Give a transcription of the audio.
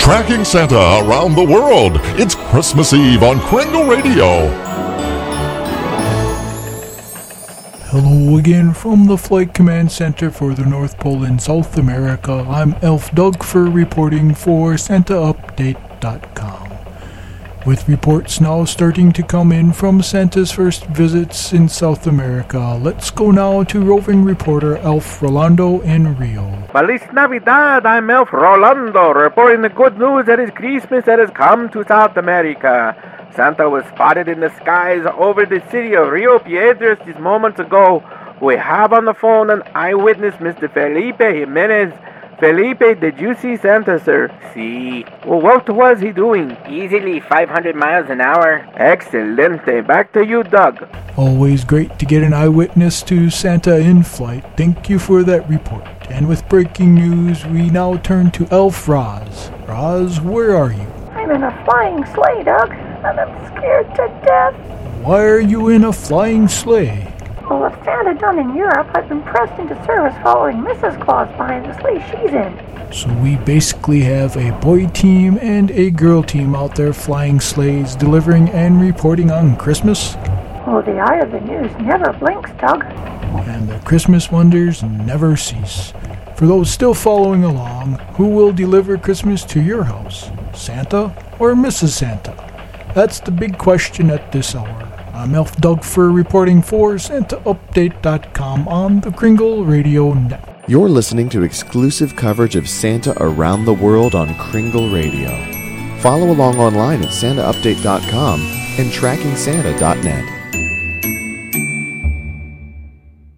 Tracking Santa around the world. It's Christmas Eve on Kringle Radio. Hello again from the Flight Command Center for the North Pole in South America. I'm Elf Doug Fur reporting for SantaUpdate.com. With reports now starting to come in from Santa's first visits in South America, let's go now to roving reporter Elf Rolando in Rio. Feliz Navidad, I'm Elf Rolando, reporting the good news that it's Christmas that has come to South America. Santa was spotted in the skies over the city of Rio Piedras just moments ago. We have on the phone an eyewitness, Mr. Felipe Jimenez. Felipe, did you see Santa, sir? Si. Well, what was he doing? Easily 500 miles an hour. Excelente. Back to you, Doug. Always great to get an eyewitness to Santa in flight. Thank you for that report. And with breaking news, we now turn to Elf Roz. Roz, where are you? I'm in a flying sleigh, Doug, and I'm scared to death. Why are you in a flying sleigh? Well, if Santa done in Europe, I've been pressed into service following Mrs. Claus behind the sleigh she's in. So we basically have a boy team and a girl team out there flying sleighs, delivering and reporting on Christmas. Oh, the eye of the news never blinks, Doug. And the Christmas wonders never cease. For those still following along, who will deliver Christmas to your house? Santa or Mrs. Santa? That's the big question at this hour. I'm Elf Doug Fur reporting for SantaUpdate.com on the Kringle Radio Net. You're listening to exclusive coverage of Santa around the world on Kringle Radio. Follow along online at SantaUpdate.com and TrackingSanta.net.